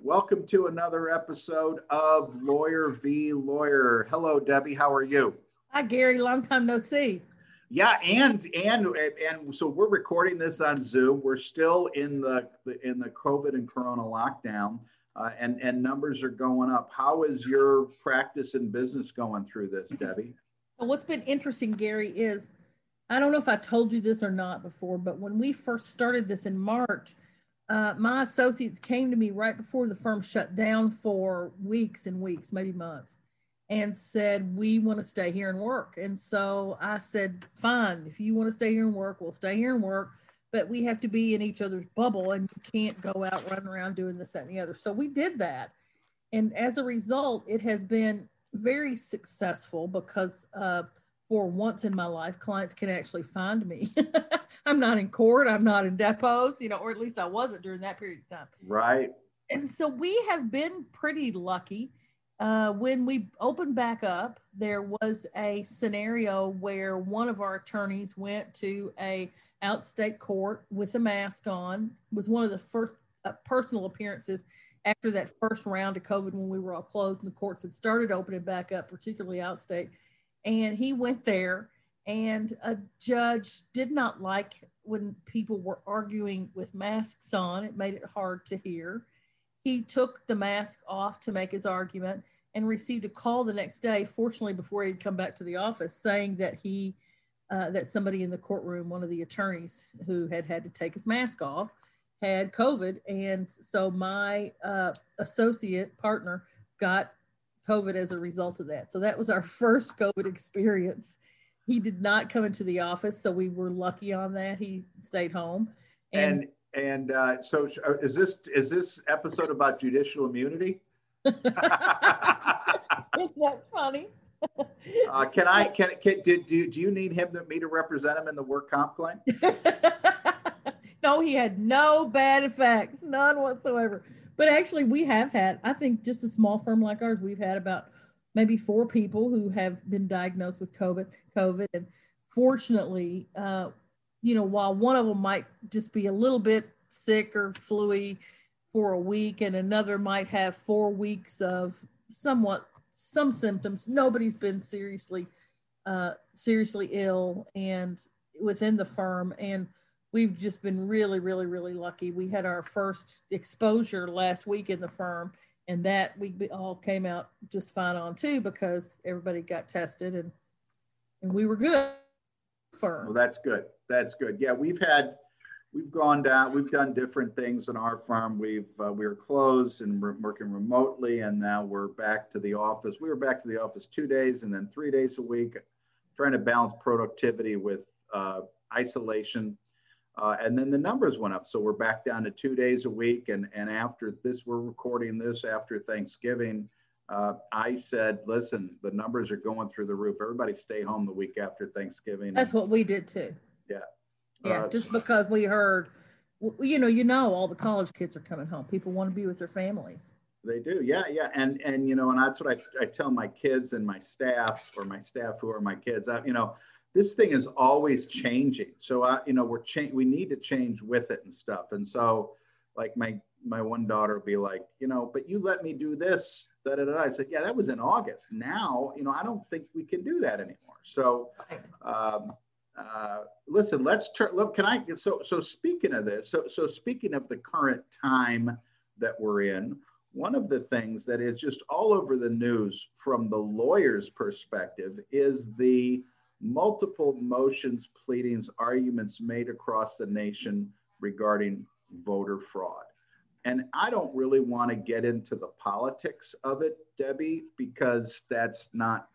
Welcome to another episode of Lawyer v. Lawyer. Hello, Debbie. How are you? Hi, Gary. Long time no see. Yeah, and so we're recording this on Zoom. We're still in the COVID and Corona lockdown, and numbers are going up. How is your practice and business going through this, Debbie? So what's been interesting, Gary, is I don't know if I told you this or not before, but when we first started this in March, my associates came to me right before the firm shut down for weeks and weeks, maybe months, and said, we want to stay here and work. And so I said, fine, if you want to stay here and work, we'll stay here and work, but we have to be in each other's bubble and you can't go out running around doing this, that, and the other. So we did that. And as a result, it has been very successful because for once in my life, clients can actually find me. I'm not in court. I'm not in depots, or at least I wasn't during that period of time. Right. And so we have been pretty lucky. When we opened back up, there was a scenario where one of our attorneys went to a outstate court with a mask on. It was one of the first personal appearances after that first round of COVID when we were all closed and the courts had started opening back up, particularly outstate. And he went there, and a judge did not like when people were arguing with masks on. It made it hard to hear. He took the mask off to make his argument and received a call the next day, fortunately before he'd come back to the office, saying that that somebody in the courtroom, one of the attorneys who had to take his mask off, had COVID. And so my associate partner got COVID as a result of that. So that was our first COVID experience. He did not come into the office, so we were lucky on that. He stayed home. And so is this episode about judicial immunity? Isn't that funny? Do you need me to represent him in the work comp claim? No, he had no bad effects, none whatsoever. But actually, we have had, I think, just a small firm like ours, we've had about maybe 4 people who have been diagnosed with COVID. And fortunately, while one of them might just be a little bit sick or flu-y for a week, and another might have 4 weeks of some symptoms, nobody's been seriously ill and within the firm. And we've just been really, really, really lucky. We had our first exposure last week in the firm, and that we all came out just fine on too, because everybody got tested and we were good. Well, that's good. That's good. Yeah, we've gone down. We've done different things in our firm. We were closed and we're working remotely, and now we're back to the office. We were back to the office 2 days and then 3 days a week, trying to balance productivity with isolation. And then the numbers went up. So we're back down to 2 days a week. And after this, we're recording this after Thanksgiving. I said, listen, the numbers are going through the roof. Everybody stay home the week after Thanksgiving. That's what we did too. Yeah. Yeah. Just because we heard, all the college kids are coming home. People want to be with their families. They do. Yeah. Yeah. And that's what I tell my kids and my staff, or my staff who are my kids. This thing is always changing. So, we need to change with it and stuff. And so, like my one daughter will be like, but you let me do this. Da, da, da. I said, yeah, that was in August. Now, I don't think we can do that anymore. So, listen, let's turn. Look, can I? So speaking of this, so speaking of the current time that we're in, one of the things that is just all over the news from the lawyer's perspective is the multiple motions, pleadings, arguments made across the nation regarding voter fraud. And I don't really want to get into the politics of it, Debbie, because that's not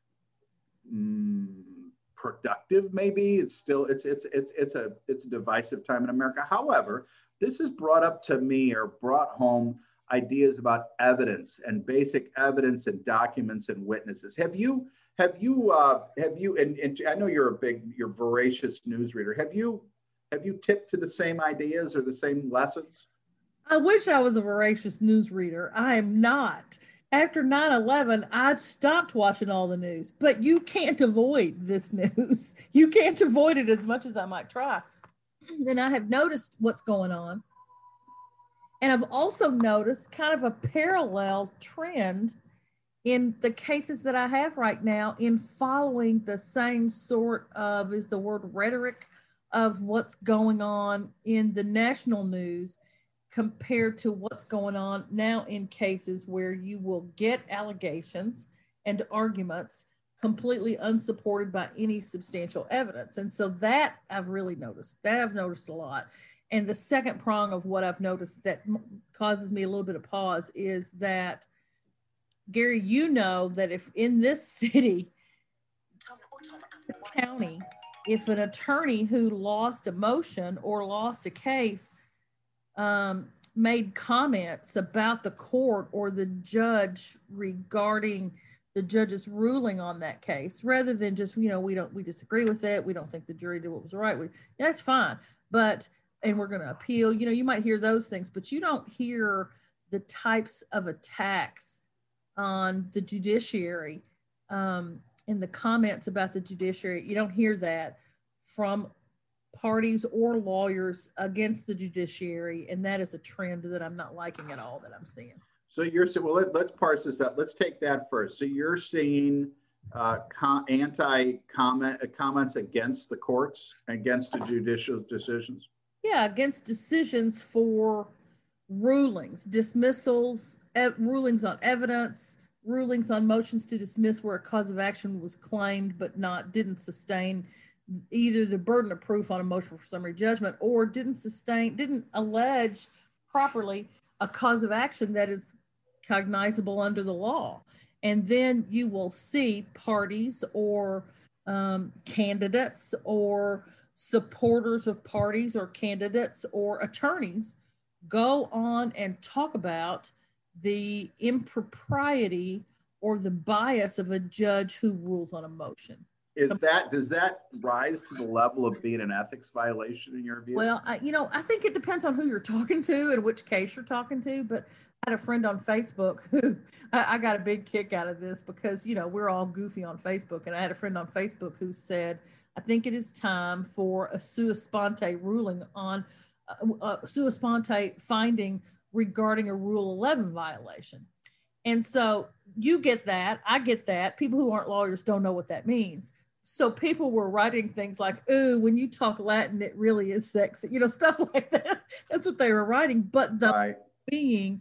productive. Maybe it's a divisive time in America. However, this has brought up to me, or brought home, ideas about evidence and basic evidence and documents and witnesses. Have you, and I know you're voracious newsreader. Have you tipped to the same ideas or the same lessons? I wish I was a voracious newsreader. I am not. After 9/11, I stopped watching all the news, but you can't avoid this news. You can't avoid it as much as I might try. And I have noticed what's going on. And I've also noticed kind of a parallel trend in the cases that I have right now in following the same sort of, is the word rhetoric, of what's going on in the national news compared to what's going on now in cases where you will get allegations and arguments completely unsupported by any substantial evidence. And so that I've really noticed. That I've noticed a lot. And the second prong of what I've noticed that causes me a little bit of pause is that, Gary, you know that if in this city, this county, if an attorney who lost a motion or lost a case made comments about the court or the judge regarding the judge's ruling on that case, rather than just, we disagree with it, we don't think the jury did what was right, that's fine, and we're going to appeal, you might hear those things, but you don't hear the types of attacks on the judiciary and the comments about the judiciary. You don't hear that from parties or lawyers against the judiciary, and that is a trend that I'm not liking at all, that I'm seeing. So you're saying, well, let's parse this out. Let's take that first. So you're seeing comments against the courts, against the judicial decisions? Yeah, against decisions for rulings, dismissals, rulings on evidence, rulings on motions to dismiss where a cause of action was claimed but didn't sustain either the burden of proof on a motion for summary judgment, or didn't allege properly a cause of action that is cognizable under the law. And then you will see parties or candidates or supporters of parties or candidates or attorneys go on and talk about the impropriety or the bias of a judge who rules on a motion. Does that rise to the level of being an ethics violation in your view? Well, I think it depends on who you're talking to and which case you're talking to. But I had a friend on Facebook who I got a big kick out of this because, we're all goofy on Facebook. And I had a friend on Facebook who said, I think it is time for a sua sponte ruling on sua sponte finding regarding a Rule 11 violation. And so you get that. I get that. People who aren't lawyers don't know what that means. So people were writing things like, "Ooh, when you talk Latin, it really is sexy," stuff like that. That's what they were writing. But the right. being,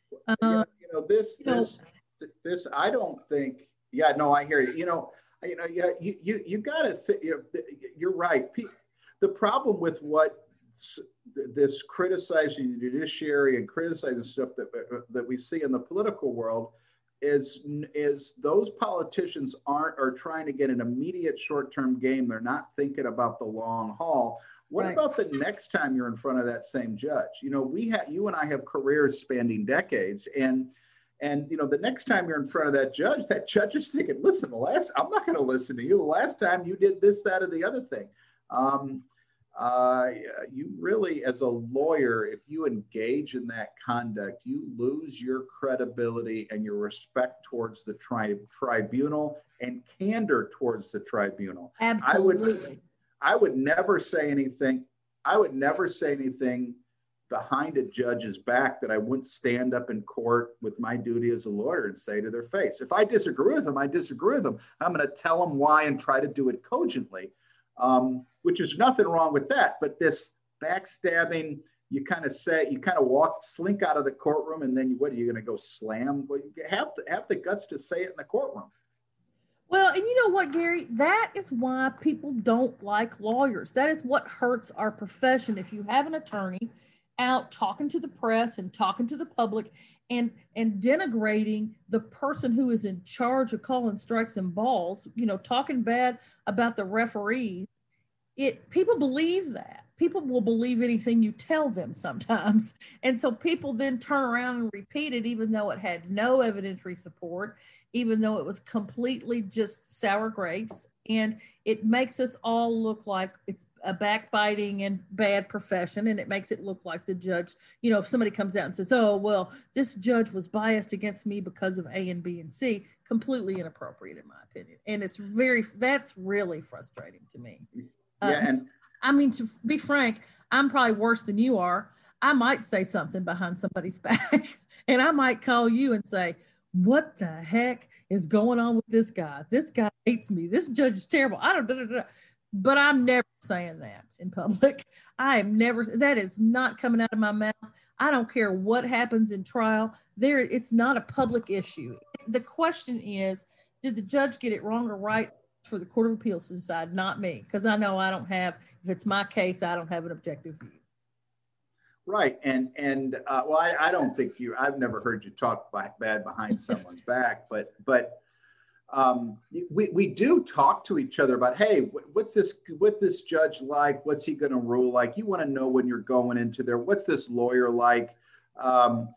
this, I don't think. Yeah, no, I hear you. You got to. You're right. The problem with what this criticizing the judiciary and criticizing stuff that we see in the political world is those politicians are trying to get an immediate short-term gain. They're not thinking about the long haul. What right. about the next time you're in front of that same judge? You and I have careers spanning decades, and the next time you're in front of that judge is thinking, listen, I'm not going to listen to you. The last time you did this, that, or the other thing. You really, as a lawyer, if you engage in that conduct, you lose your credibility and your respect towards the tribunal and candor towards the tribunal. Absolutely. I would never say anything. Behind a judge's back that I wouldn't stand up in court with my duty as a lawyer and say to their face. If I disagree with them, I disagree with them. I'm going to tell them why and try to do it cogently. Which is nothing wrong with that, but this backstabbing, you kind of slink out of the courtroom, and then what are you going to go slam? Well, you have the guts to say it in the courtroom. Well, and you know what, Gary, that is why people don't like lawyers. That is what hurts our profession. If you have an attorney out talking to the press and talking to the public and denigrating the person who is in charge of calling strikes and balls, talking bad about the referees, people believe that. People will believe anything you tell them sometimes. And so people then turn around and repeat it, even though it had no evidentiary support, even though it was completely just sour grapes. And it makes us all look like it's a backbiting and bad profession. And it makes it look like the judge, if somebody comes out and says, "Oh, well, this judge was biased against me because of A and B and C," completely inappropriate in my opinion. And that's really frustrating to me. Yeah, and I mean, to be frank, I'm probably worse than you are. I might say something behind somebody's back and I might call you and say, what the heck is going on with this guy? This guy hates me. This judge is terrible. I don't, but I'm never saying that in public. I am never, that is not coming out of my mouth. I don't care what happens in trial. It's not a public issue. The question is, did the judge get it wrong or right for the Court of Appeals to decide, not me? Because I know I don't have, if it's my case, I don't have an objective view. Right. Well, I don't think I've never heard you talk bad behind someone's back, but we do talk to each other about, hey, what's this judge like? What's he going to rule like? You want to know when you're going into there. What's this lawyer like? And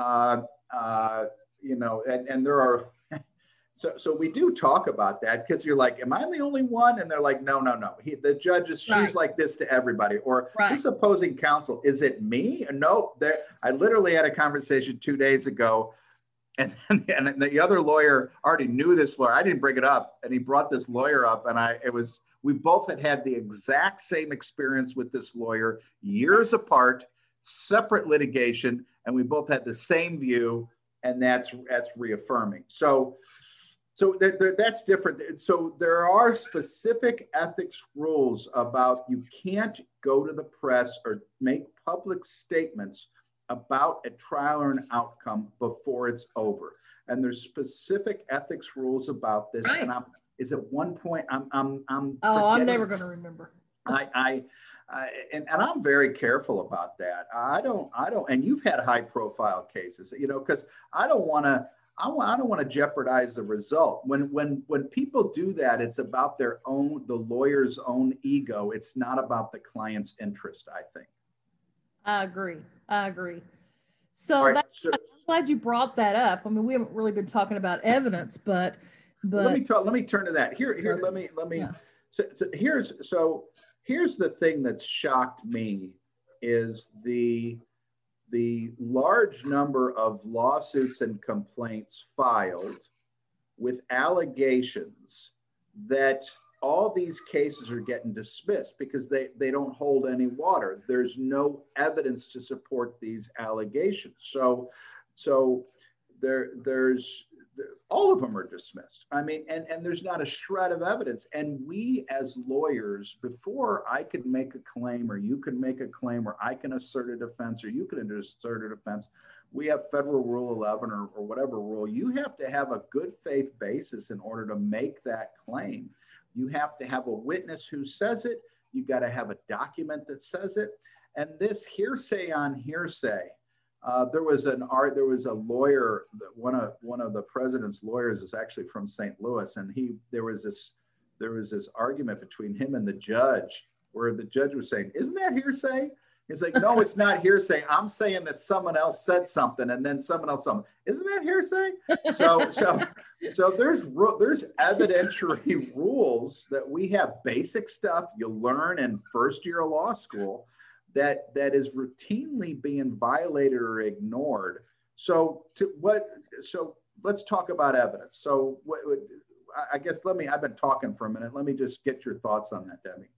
there are, so we do talk about that because you're like, am I the only one? And they're like, no. The judge is, she's like this to everybody. Or this opposing counsel, is it me? No, I literally had a conversation 2 days ago. And the other lawyer already knew this lawyer. I didn't bring it up. And he brought this lawyer up. And we both had the exact same experience with this lawyer, years apart, separate litigation. And we both had the same view. And that's reaffirming. So that's different. So there are specific ethics rules about you can't go to the press or make public statements about a trial or an outcome before it's over. And there's specific ethics rules about this. Right. And is at one point I'm never going to remember. And I'm very careful about that. I don't, and you've had high profile cases, because I don't want to jeopardize the result. When people do that, it's about the lawyer's own ego. It's not about the client's interest, I think. I agree. So, I'm glad you brought that up. I mean, we haven't really been talking about evidence, but let me turn to that. Here, let me. Yeah. So here's the thing that's shocked me is the large number of lawsuits and complaints filed with allegations that all these cases are getting dismissed because they don't hold any water. There's no evidence to support these allegations. So there's all of them are dismissed. I mean, and there's not a shred of evidence. And we as lawyers, before I could make a claim or you can make a claim or I can assert a defense or you can assert a defense, we have federal rule 11 or whatever rule. You have to have a good faith basis in order to make that claim. You have to have a witness who says it. You got to have a document that says it. And this hearsay on hearsay, there was a lawyer, one of the president's lawyers is actually from St. Louis, and there was this argument between him and the judge where the judge was saying, "Isn't that hearsay?" He's like, "No, it's not hearsay. I'm saying that someone else said something, and then someone else something. Isn't that hearsay?" So there's evidentiary rules that we have, basic stuff you learn in first year of law school that is routinely being violated or ignored. So let's talk about evidence. So I guess I've been talking for a minute. Let me just get your thoughts on that, Debbie.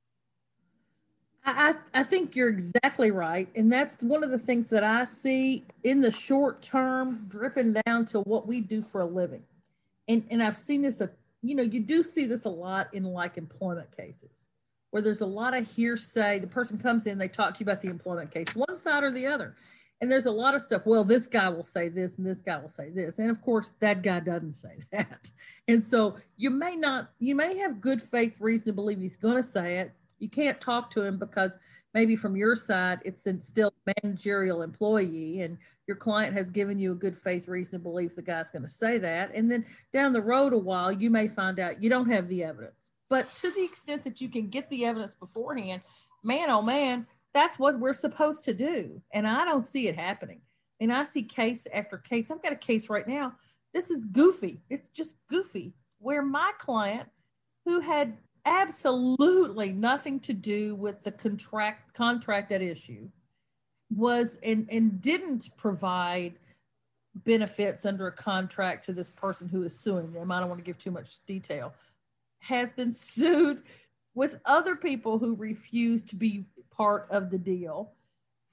I think you're exactly right. And that's one of the things that I see in the short term dripping down to what we do for a living. And I've seen this, you do see this a lot in like employment cases where there's a lot of hearsay. The person comes in, they talk to you about the employment case, one side or the other. And there's a lot of stuff. Well, this guy will say this and this guy will say this. And of course, that guy doesn't say that. And so you may have good faith reason to believe he's going to say it. You can't talk to him because maybe from your side, it's still a managerial employee and your client has given you a good faith reason to believe the guy's going to say that. And then down the road a while, you may find out you don't have the evidence. But to the extent that you can get the evidence beforehand, man, oh man, that's what we're supposed to do. And I don't see it happening. And I see case after case. I've got a case right now. This is goofy. It's just goofy where my client who had absolutely nothing to do with the contract at issue was and didn't provide benefits under a contract to this person who is suing them. I don't want to give too much detail. Has been sued with other people who refused to be part of the deal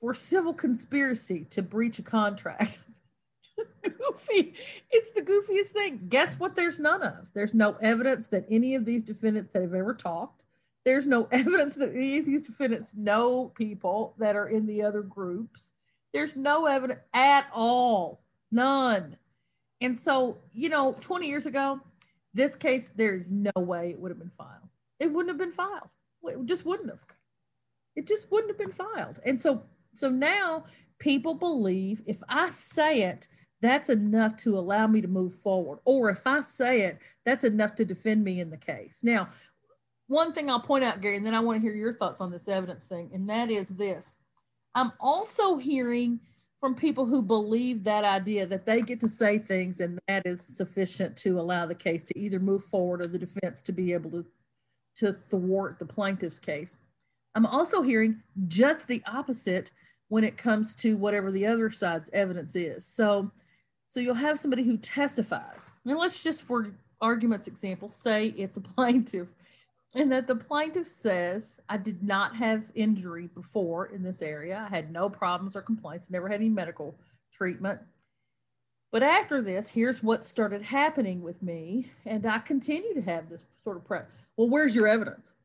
for civil conspiracy to breach a contract. Goofy. It's the goofiest thing. Guess what? There's none of. There's no evidence that any of these defendants have ever talked. There's no evidence that any of these defendants know people that are in the other groups. There's no evidence at all. None. And so, 20 years ago, this case, there's no way it would have been filed. It wouldn't have been filed. It just wouldn't have. It just wouldn't have been filed. And so now people believe if I say it, that's enough to allow me to move forward. Or if I say it, that's enough to defend me in the case. Now, one thing I'll point out, Gary, and then I want to hear your thoughts on this evidence thing, and that is this. I'm also hearing from people who believe that idea that they get to say things and that is sufficient to allow the case to either move forward or the defense to be able to thwart the plaintiff's case. I'm also hearing just the opposite when it comes to whatever the other side's evidence is. So you'll have somebody who testifies. Now let's just, for argument's example, say it's a plaintiff and that the plaintiff says, I did not have injury before in this area. I had no problems or complaints, never had any medical treatment. But after this, here's what started happening with me. And I continue to have this sort of well, where's your evidence?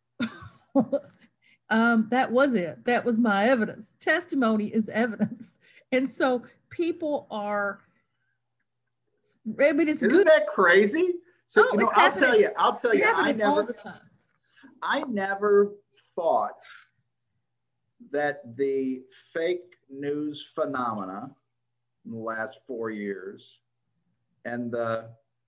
That was it. That was my evidence. Testimony is evidence. And so people are, it's Isn't good. that crazy? So, I'll tell you, I never thought that the fake news phenomena in the last 4 years and I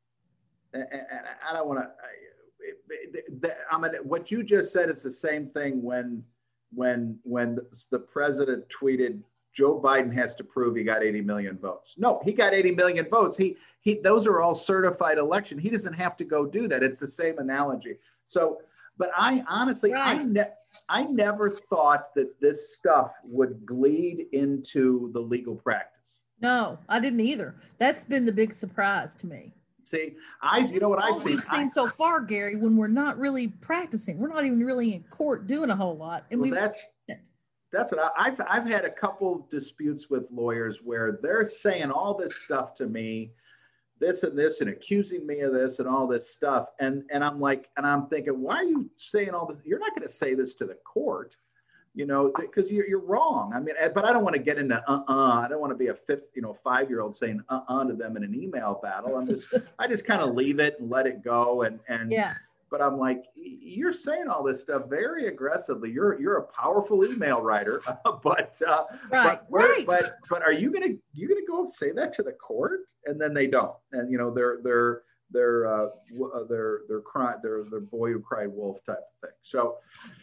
don't want to, what you just said is the same thing when the president tweeted, Joe Biden has to prove he got 80 million votes. No, he got 80 million votes. Those are all certified election. He doesn't have to go do that. It's the same analogy. So, but I honestly, right. I never thought that this stuff would bleed into the legal practice. No, I didn't either. That's been the big surprise to me. See, we've seen so far, Gary, when we're not really practicing, we're not even really in court doing a whole lot. And that's what I've had a couple disputes with lawyers where they're saying all this stuff to me, this and this, and accusing me of this and all this stuff. And I'm thinking, why are you saying all this? You're not going to say this to the court, because you're wrong. I mean, but I don't want to get into I don't want to be a 5-year-old saying to them in an email battle. I just kind of leave it and let it go. And yeah. But I'm like, you're saying all this stuff very aggressively. You're a powerful email writer, but are you gonna go and say that to the court? And then they don't. And they're boy who cried wolf type of thing. So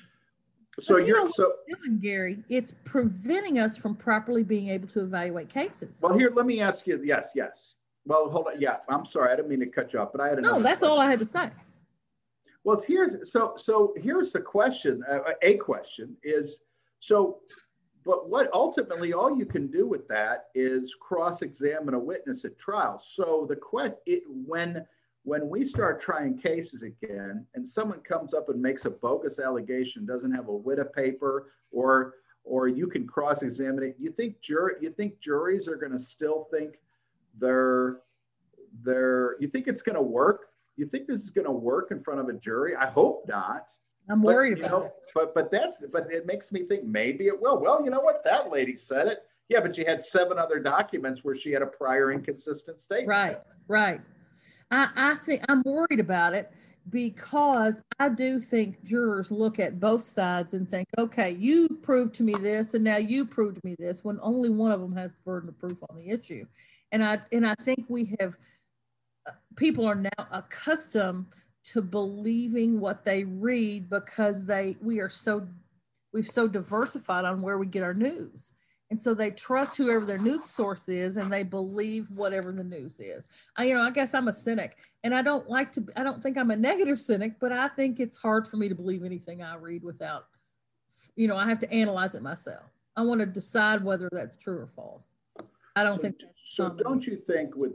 doing, Gary, it's preventing us from properly being able to evaluate cases. Well, here, let me ask you. Yes. Well, hold on. Yeah, I'm sorry. I didn't mean to cut you off, but I had another. No, that's all I had to say. Well, here's the question. A question is, but what ultimately all you can do with that is cross-examine a witness at trial. So the question, when we start trying cases again, and someone comes up and makes a bogus allegation, doesn't have a whit of paper, or you can cross-examine it, you think juries are going to still think you think it's going to work? You think this is going to work in front of a jury? I hope not. I'm worried about it. But it makes me think maybe it will. Well, you know what? That lady said it. Yeah, but she had 7 other documents where she had a prior inconsistent statement. Right. I think I'm worried about it because I do think jurors look at both sides and think, okay, you proved to me this, and now you proved to me this, when only one of them has the burden of proof on the issue. And I think people are now accustomed to believing what they read because we've so diversified on where we get our news. And so they trust whoever their news source is and they believe whatever the news is. I guess I'm a cynic, and I don't think I'm a negative cynic, but I think it's hard for me to believe anything I read without, I have to analyze it myself. I want to decide whether that's true or false. I don't think that's so. Don't you think with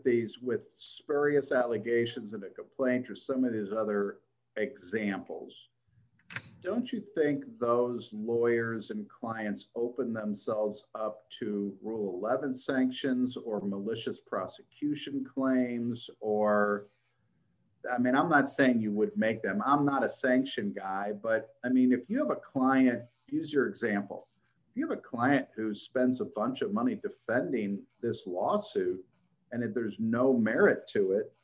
spurious allegations in a complaint or some of these other examples, Don't you think those lawyers and clients open themselves up to Rule 11 sanctions or malicious prosecution claims? Or, I mean, I'm not saying you would make them. I'm not a sanction guy, but I mean, if you have a client, use your example. If you have a client who spends a bunch of money defending this lawsuit and if there's no merit to it,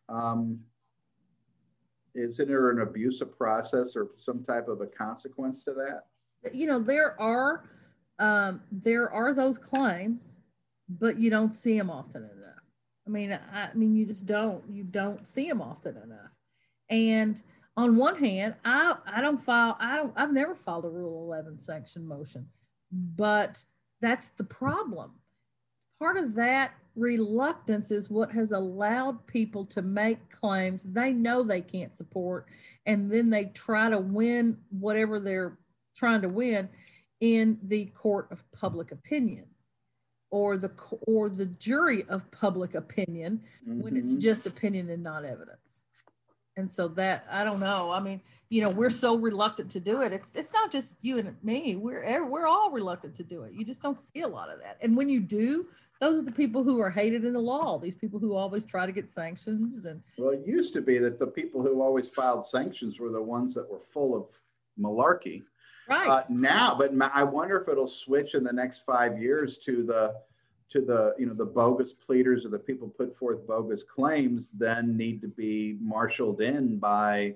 isn't there an abusive process or some type of a consequence to that? You know, there are those claims, but you don't see them often enough. I mean, you just don't. You don't see them often enough. And on one hand, I've never filed a Rule 11 sanction motion, but that's the problem. Part of that reluctance is what has allowed people to make claims they know they can't support, and then they try to win whatever they're trying to win in the court of public opinion or the jury of public opinion when it's just opinion and not evidence. And so that, I don't know. I mean, you know, we're so reluctant to do it. It's not just you and me. We're all reluctant to do it. You just don't see a lot of that. And when you do, those are the people who are hated in the law. These people who always try to get sanctions. And well, it used to be that the people who always filed sanctions were the ones that were full of malarkey. Right. Now, but I wonder if it'll switch in the next 5 years to the you know, the bogus pleaders or the people put forth bogus claims then need to be marshaled in by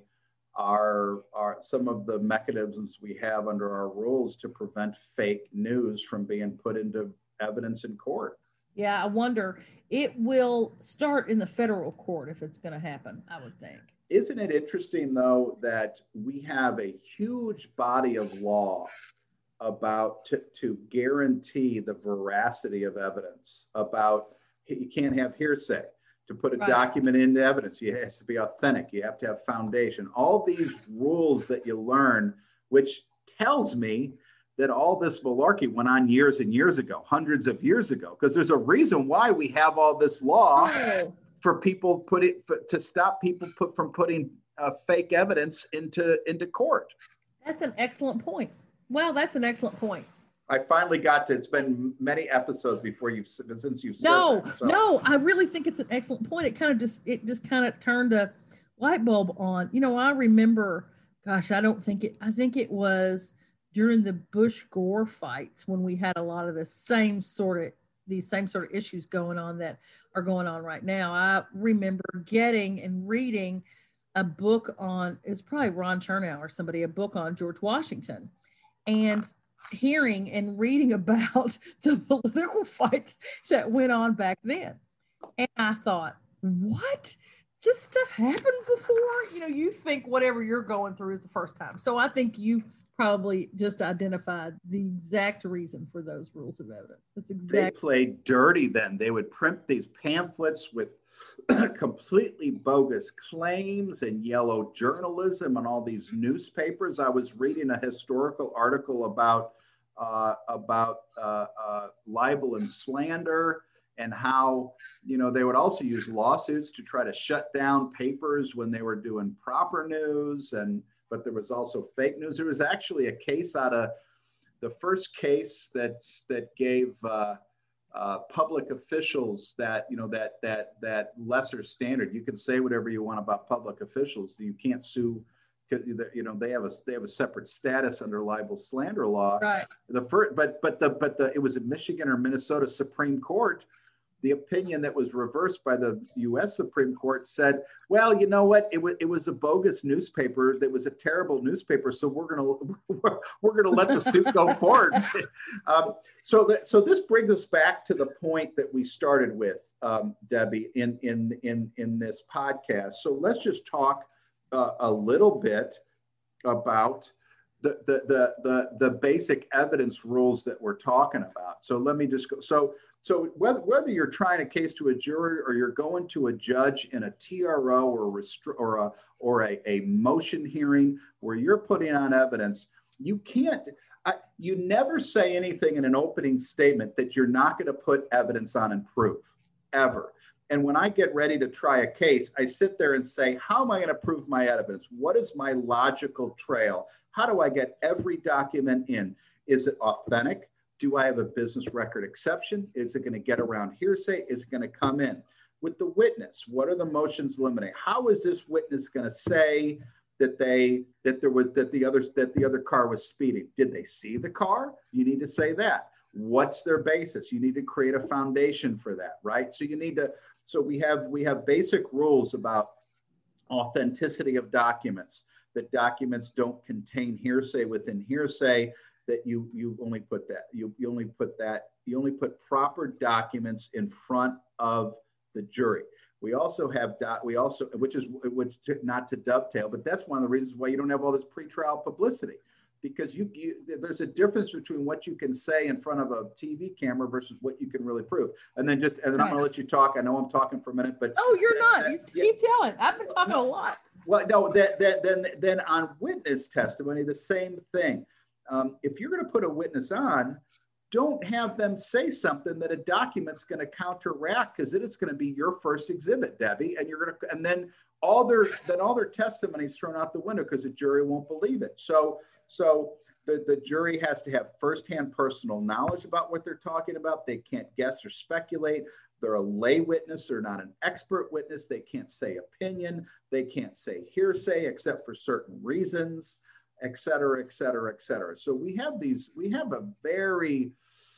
our some of the mechanisms we have under our rules to prevent fake news from being put into evidence in court. Yeah, I wonder. It will start in the federal court if it's going to happen, I would think. Isn't it interesting, though, that we have a huge body of law about to guarantee the veracity of evidence, about you can't have hearsay. To put a document into evidence, it has to be authentic. You have to have foundation. All these rules that you learn, which tells me that all this malarkey went on years and years ago, hundreds of years ago, because there's a reason why we have all this law for people to stop people from putting fake evidence into court. That's an excellent point. Well, that's an excellent point. I finally got to, it's been many episodes since you've said that. No, I really think it's an excellent point. It just kind of turned a light bulb on. You know, I remember, gosh, I think it was during the Bush-Gore fights when we had a lot of these same sort of issues going on that are going on right now. I remember getting and reading a book on, it was probably Ron Chernow or somebody, a book on George Washington, and hearing and reading about the political fights that went on back then. And I thought, what? This stuff happened before? You know, you think whatever you're going through is the first time. So I think you've probably just identified the exact reason for those rules of evidence. That's exactly. They played dirty then. They would print these pamphlets with completely bogus claims and yellow journalism and all these newspapers. I was reading a historical article about libel and slander, and how, you know, they would also use lawsuits to try to shut down papers when they were doing proper news, but there was also fake news. There was actually a case out of the first case that gave public officials that, you know, that lesser standard. You can say whatever you want about public officials. You can't sue because, you know, they have a separate status under libel slander law. Right. It was a Michigan or Minnesota Supreme Court. The opinion that was reversed by the U.S. Supreme Court said, well, you know what? It was a bogus newspaper. That was a terrible newspaper. So we're gonna let the suit go forward. So this brings us back to the point that we started with, Debbie, in this podcast. So let's just talk a little bit about the basic evidence rules that we're talking about. So let me just go. So whether you're trying a case to a jury or you're going to a judge in a TRO or a motion hearing where you're putting on evidence, you never say anything in an opening statement that you're not going to put evidence on and prove, ever. And when I get ready to try a case, I sit there and say, how am I going to prove my evidence? What is my logical trail? How do I get every document in? Is it authentic? Do I have a business record exception? Is it going to get around hearsay? Is it going to come in? With the witness, what are the motions limiting? How is this witness going to say that the other car was speeding? Did they see the car? You need to say that. What's their basis? You need to create a foundation for that, right? So we have basic rules about authenticity of documents, that documents don't contain hearsay within hearsay, that you only put proper documents in front of the jury. We also have which not to dovetail, but that's one of the reasons why you don't have all this pretrial publicity, because there's a difference between what you can say in front of a TV camera versus what you can really prove. And then I'm going to let you talk. I know I'm talking for a minute, but you're not. You keep telling. I've been talking a lot. Well, no. Then on witness testimony, the same thing. If you're going to put a witness on, don't have them say something that a document's going to counteract, because it is going to be your first exhibit, Debbie, and then all their testimony is thrown out the window because the jury won't believe it. So the jury has to have firsthand personal knowledge about what they're talking about. They can't guess or speculate. They're a lay witness. They're not an expert witness. They can't say opinion. They can't say hearsay except for certain reasons, et cetera, et cetera, et cetera. So we have a very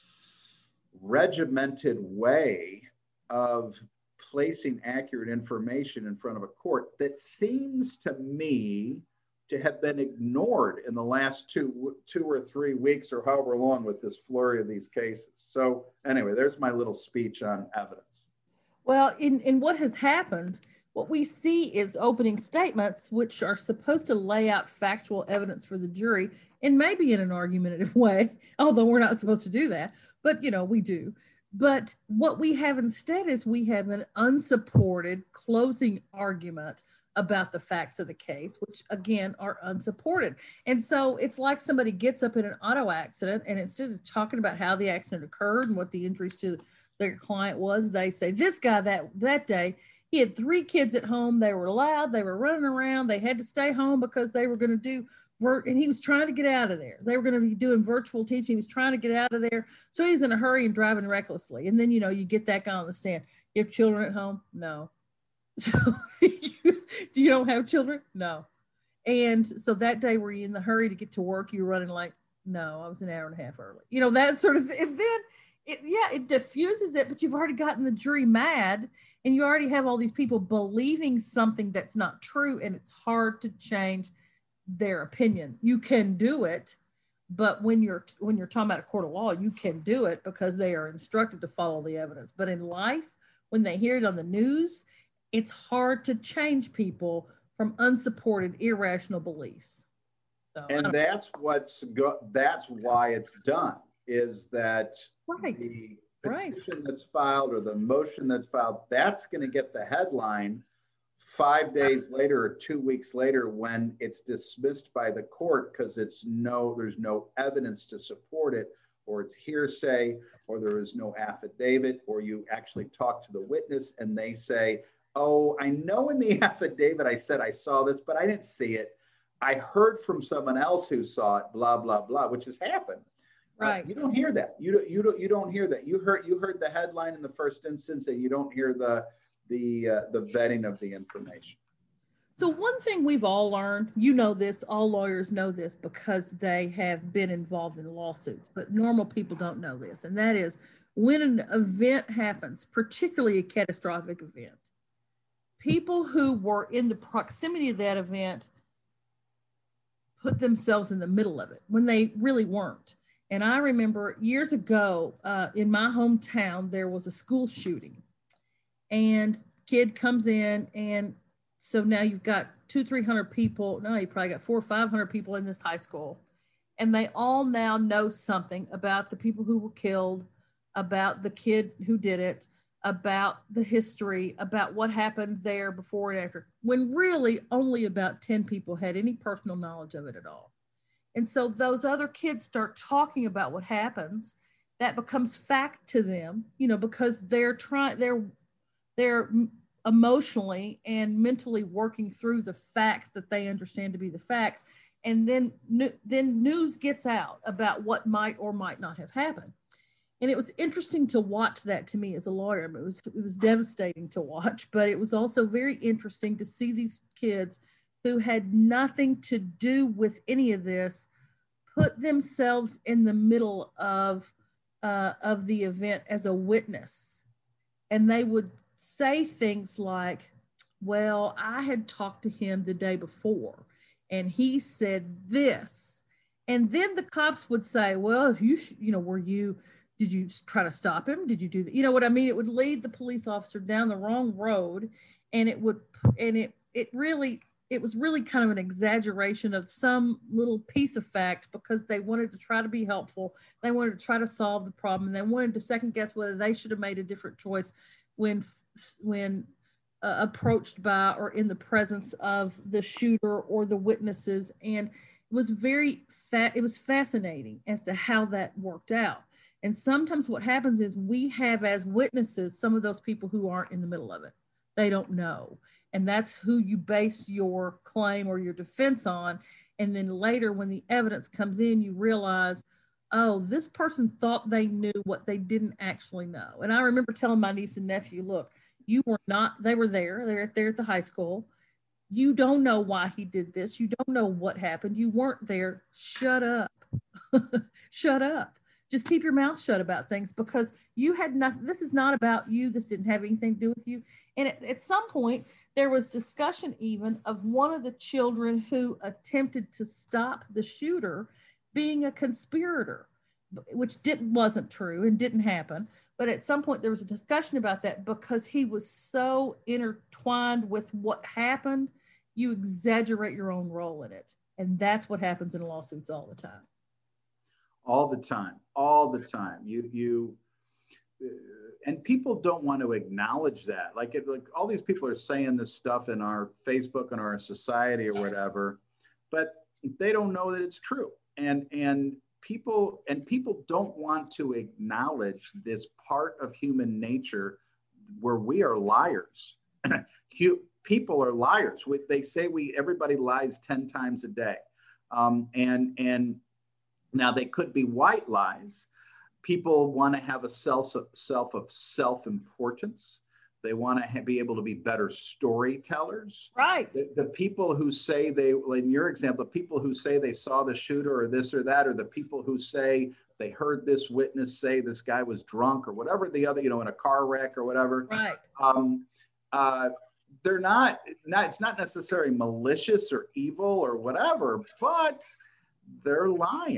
regimented way of placing accurate information in front of a court that seems to me to have been ignored in the last two or 3 weeks or however long with this flurry of these cases. So anyway, there's my little speech on evidence. Well, in what has happened, what we see is opening statements, which are supposed to lay out factual evidence for the jury, and maybe in an argumentative way, although we're not supposed to do that, but we do. But what we have instead is we have an unsupported closing argument about the facts of the case, which again are unsupported. And so it's like somebody gets up in an auto accident, and instead of talking about how the accident occurred and what the injuries to their client was, they say, this guy that day, he had 3 kids at home. They were loud. They were running around. They had to stay home because they were going to do and he was trying to get out of there. They were going to be doing virtual teaching. He was trying to get out of there. So he was in a hurry and driving recklessly. And then, you get that guy on the stand. You have children at home? No. So you don't have children? No. And so that day, were you in the hurry to get to work? You were running like, no, I was an hour and a half early. That sort of thing. And then it diffuses it, but you've already gotten the jury mad, and you already have all these people believing something that's not true, and it's hard to change their opinion. You can do it, but when you're talking about a court of law, you can do it because they are instructed to follow the evidence. But in life, when they hear it on the news, it's hard to change people from unsupported, irrational beliefs. So, and that's why it's done, is that right. The petition that's filed or the motion that's filed, that's going to get the headline 5 days later or 2 weeks later when it's dismissed by the court because there's no evidence to support it, or it's hearsay, or there is no affidavit, or you actually talk to the witness and they say, oh, I know in the affidavit I said I saw this, but I didn't see it. I heard from someone else who saw it, blah, blah, blah, which has happened. Right. You don't hear that. You don't hear that. You heard the headline in the first instance, and you don't hear the vetting of the information. So one thing we've all learned, this, all lawyers know this because they have been involved in lawsuits, but normal people don't know this. And that is, when an event happens, particularly a catastrophic event, people who were in the proximity of that event put themselves in the middle of it when they really weren't. And I remember years ago in my hometown, there was a school shooting, and kid comes in, and so now you've got 200-300 people. No, you probably got 400 or 500 people in this high school, and they all now know something about the people who were killed, about the kid who did it, about the history, about what happened there before and after, when really only about 10 people had any personal knowledge of it at all. And so those other kids start talking about what happens. That becomes fact to them, because they're they're emotionally and mentally working through the facts that they understand to be the facts. And then news gets out about what might or might not have happened. And it was interesting to watch that, to me as a lawyer. I mean, it was devastating to watch, but it was also very interesting to see these kids who had nothing to do with any of this put themselves in the middle of the event as a witness. And they would say things like, well, I had talked to him the day before and he said this. And then the cops would say, well, did you try to stop him? Did you do that? You know what I mean? It would lead the police officer down the wrong road. And it was really kind of an exaggeration of some little piece of fact because they wanted to try to be helpful. They wanted to try to solve the problem. They wanted to second guess whether they should have made a different choice when approached by or in the presence of the shooter or the witnesses. And it was it was fascinating as to how that worked out. And sometimes what happens is we have as witnesses some of those people who aren't in the middle of it. They don't know. And that's who you base your claim or your defense on. And then later when the evidence comes in, you realize, oh, this person thought they knew what they didn't actually know. And I remember telling my niece and nephew, look, they were there. They're there at the high school. You don't know why he did this. You don't know what happened. You weren't there. Shut up. Shut up. Just keep your mouth shut about things because you had nothing. This is not about you. This didn't have anything to do with you. And at some point, there was discussion even of one of the children who attempted to stop the shooter being a conspirator, which wasn't true and didn't happen. But at some point, there was a discussion about that because he was so intertwined with what happened, you exaggerate your own role in it. And that's what happens in lawsuits all the time. All the time. And people don't want to acknowledge that. Like all these people are saying this stuff in our Facebook and our society or whatever, but they don't know that it's true. And people don't want to acknowledge this part of human nature where we are liars. People are liars. They say everybody lies 10 times a day. And now they could be white lies. People want to have a sense of self-importance. They want to be able to be better storytellers. Right. The people who say in your example, the people who say they saw the shooter or this or that, or the people who say they heard this witness say this guy was drunk or whatever the other, in a car wreck or whatever. Right. They're not, it's not necessarily malicious or evil or whatever, but they're lying.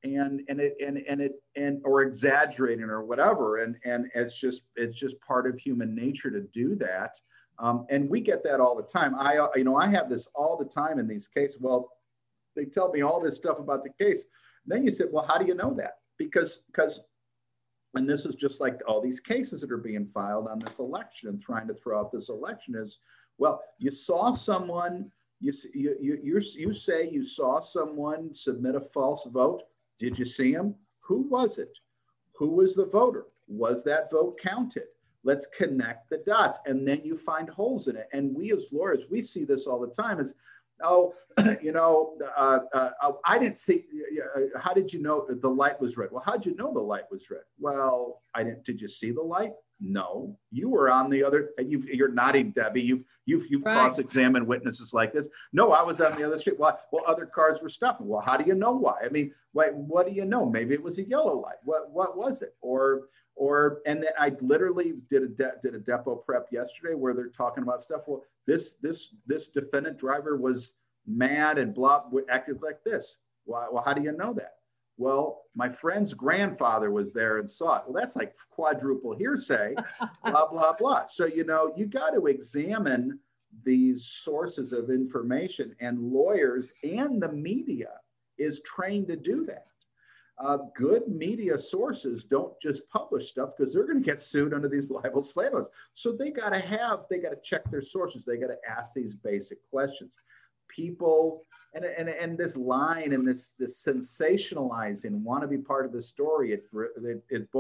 Or exaggerating or whatever. And it's just part of human nature to do that. And we get that all the time. I have this all the time in these cases. Well, they tell me all this stuff about the case. And then you said, well, how do you know that? Because, and this is just like all these cases that are being filed on this election and trying to throw out this election is, well, you saw someone, you say you saw someone submit a false vote. Did you see him? Who was it? Who was the voter? Was that vote counted? Let's connect the dots. And then you find holes in it. And we as lawyers, we see this all the time as, I didn't see, how did you know the light was red? Well, how'd you know the light was red? Well, did you see the light? No, you were on the other, and you're nodding, Debbie. You've right. Cross-examined witnesses like this. No, I was on the other street. Well, other cars were stopping. Well, how do you know why? I mean, what do you know? Maybe it was a yellow light. What was it? And then I literally did a depot prep yesterday where they're talking about stuff. Well, this defendant driver was mad and acted like this. Well, how do you know that? Well, my friend's grandfather was there and saw it. Well, that's like quadruple hearsay, blah, blah, blah. So, you got to examine these sources of information, and lawyers and the media is trained to do that. Good media sources don't just publish stuff because they're going to get sued under these libel slave laws. So they got to check their sources. They got to ask these basic questions. People and this line and this sensationalizing, want to be part of the story. It both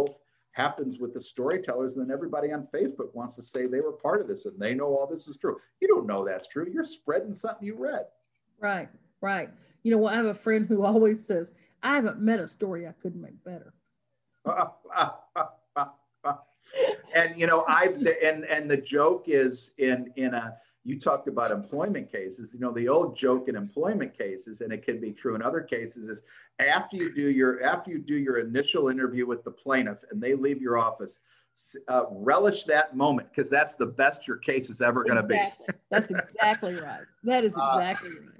happens with the storytellers, and then everybody on Facebook wants to say they were part of this and they know all this is true. You don't know that's true. You're spreading something you read. Right, right. You know, well, I have a friend who always says, I haven't met a story I couldn't make better. And, you know, and the joke is you talked about employment cases, you know, the old joke in employment cases, and it can be true in other cases, is after you do your initial interview with the plaintiff and they leave your office, relish that moment, because that's the best your case is ever going to be. That's exactly right. That is exactly right.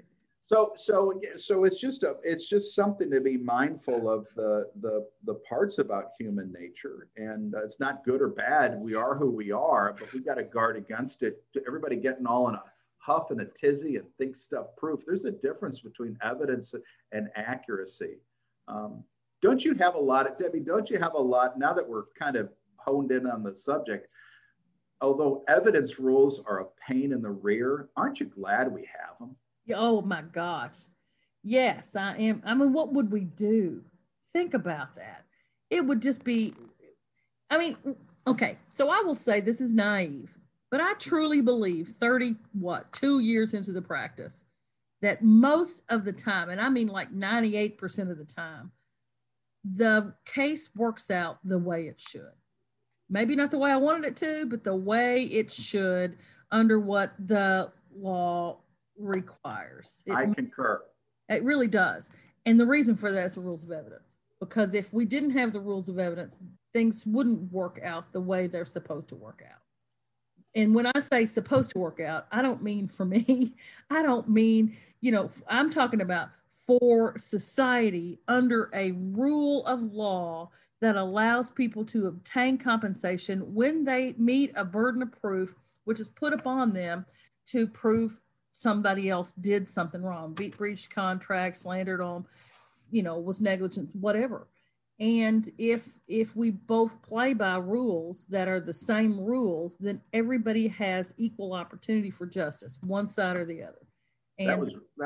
So it's just something to be mindful of, the parts about human nature, and it's not good or bad. We are who we are, but we got to guard against it. Everybody getting all in a huff and a tizzy and think stuff proof. There's a difference between evidence and accuracy. Don't you have a lot, Debbie? Don't you have a lot now that we're kind of honed in on the subject? Although evidence rules are a pain in the rear, aren't you glad we have them? Oh my gosh. Yes, I am. I mean, what would we do? Think about that. It would just be, I mean, okay, so I will say this is naive, but I truly believe 2 years into the practice, that most of the time, and I mean like 98% of the time, the case works out the way it should. Maybe not the way I wanted it to, but the way it should under what the law requires. I concur. It really does. And the reason for that is the rules of evidence. Because if we didn't have the rules of evidence, things wouldn't work out the way they're supposed to work out. And when I say supposed to work out, I don't mean for me. I don't mean, you know, I'm talking about for society under a rule of law that allows people to obtain compensation when they meet a burden of proof, which is put upon them to prove somebody else did something wrong, breached contracts, slandered them, you know, was negligent, whatever. And if we both play by rules that are the same rules, then everybody has equal opportunity for justice, one side or the other. And that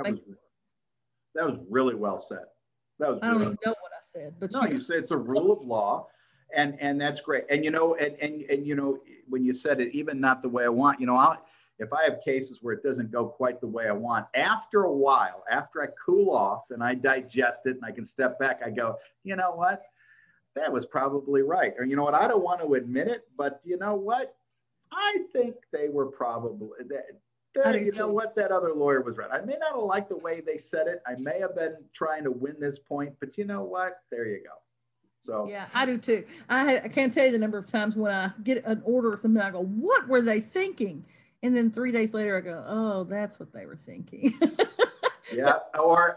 was really well said. I don't even know what I said, but no, you say it's a rule of law, and that's great. And you know, and you know, when you said it, even not the way I want, you know, if I have cases where it doesn't go quite the way I want, after a while, after I cool off and I digest it and I can step back, I go, you know what? That was probably right. Or you know what? I don't want to admit it, but you know what? I think they were probably, you know what? That other lawyer was right. I may not have liked the way they said it. I may have been trying to win this point, but you know what? There you go. So yeah, I do too. I can't tell you the number of times when I get an order or something, I go, what were they thinking? And then 3 days later, I go, "Oh, that's what they were thinking." Yeah, or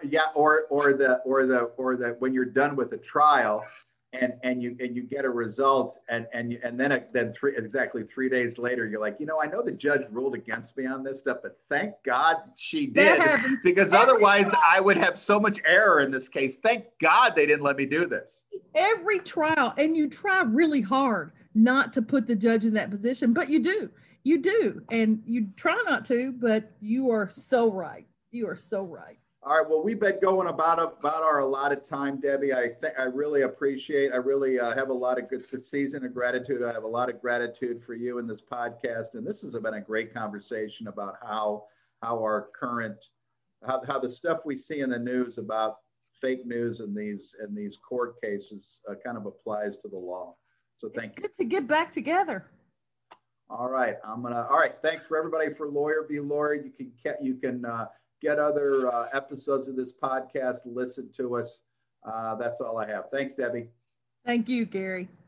the when you're done with the trial, and you get a result, and then exactly 3 days later, you're like, you know, I know the judge ruled against me on this stuff, but thank God she did, because otherwise I would have so much error in this case. Thank God they didn't let me do this. Every trial, and you try really hard not to put the judge in that position, but you do. You do, and you try not to, but you are so right. You are so right. All right. Well, we've been going about our allotted time, Debbie. I really appreciate. I really have a lot of good season of gratitude. I have a lot of gratitude for you in this podcast, and this has been a great conversation about how our current how the stuff we see in the news about fake news and these court cases kind of applies to the law. So thank you. It's good to get back together. All right, all right. Thanks for everybody for Lawyer Be Lawyer. You can get other episodes of this podcast, listen to us. That's all I have. Thanks, Debbie. Thank you, Gary.